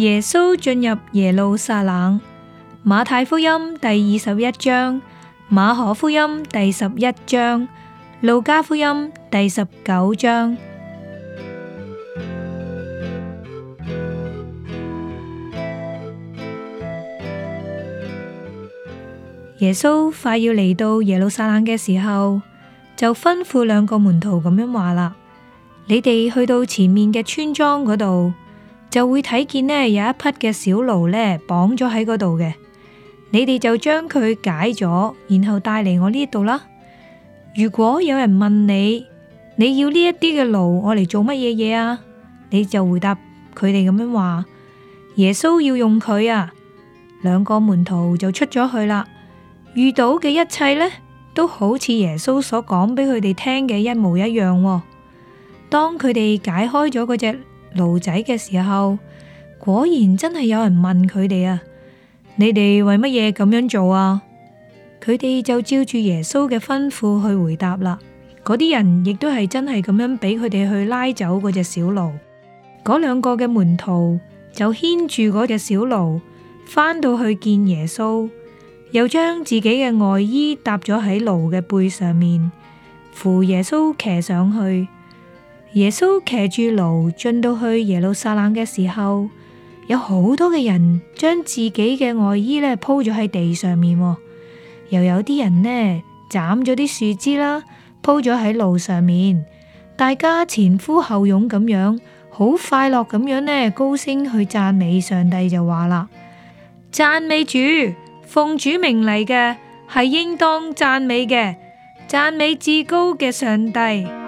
耶穌進入耶路撒冷。馬太福音第21章，馬可福音第11章，路加福音第19章。耶穌快要嚟到耶路撒冷嘅時候，就吩咐兩個門徒咁樣話啦：你哋去到前面嘅村莊嗰度，就會睇見呢有一匹嘅小驢呢綁咗喺嗰度嘅，你哋就將佢解咗，然後帶嚟我呢度啦。如果有人問你，你要呢一啲嘅驢我嚟做乜嘢嘢啊？你就回答佢哋咁樣話：耶穌要用佢啊。兩個門徒就出咗去啦，遇到嘅一切呢，都好似耶穌所講俾佢哋聽嘅一模一樣喎。當佢哋解開咗嗰隻驢仔嘅時候，果然真係有人問佢哋啊：你哋為乜嘢咁樣做啊？佢哋就照住耶穌嘅吩咐去回答啦。嗰啲人亦都係真係咁樣俾佢哋去拉走嗰隻小驢。嗰兩個嘅門徒就牽住嗰隻小驢，返到去見耶穌，又將自己嘅外衣搭咗喺驢嘅背上面，扶耶穌騎上去。耶穌騎住驢進到去耶路撒冷嘅時候，有好多嘅人將自己嘅外衣呢鋪咗喺地上面，又有啲人呢斬咗啲樹枝啦，鋪咗喺路上面，大家前呼後擁咁樣，好快樂咁樣呢高聲去讚美上帝，就話啦：讚美主，奉主名嚟嘅係應當讚美嘅，讚美至高嘅上帝。